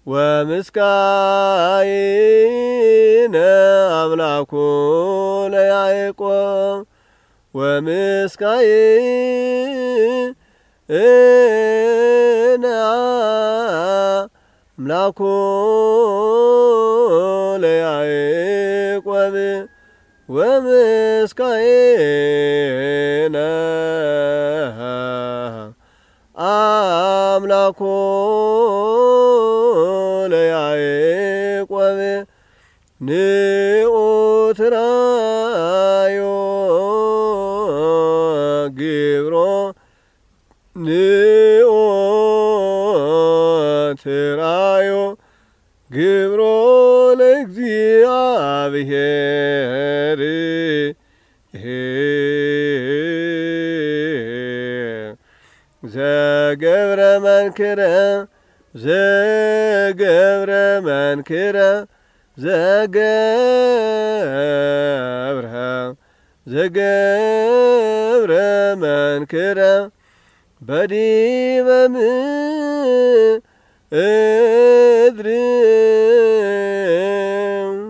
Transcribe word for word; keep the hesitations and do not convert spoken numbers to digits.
ወምስካይነ አምላኩ ለያዕቆብ ወምስካይነ አምላኩ ለያዕቆብ ወምስካይነ አምላኩ ለያዕቆብ ንዑትራዮ ግብሮ ንዑትራዮ ግብሮ ለእግዚአብሔር ዘገብረ መንክረ ዘገብረ መንክረ ዘገብረ ዘገብረ መንክረ በዲበ ምድር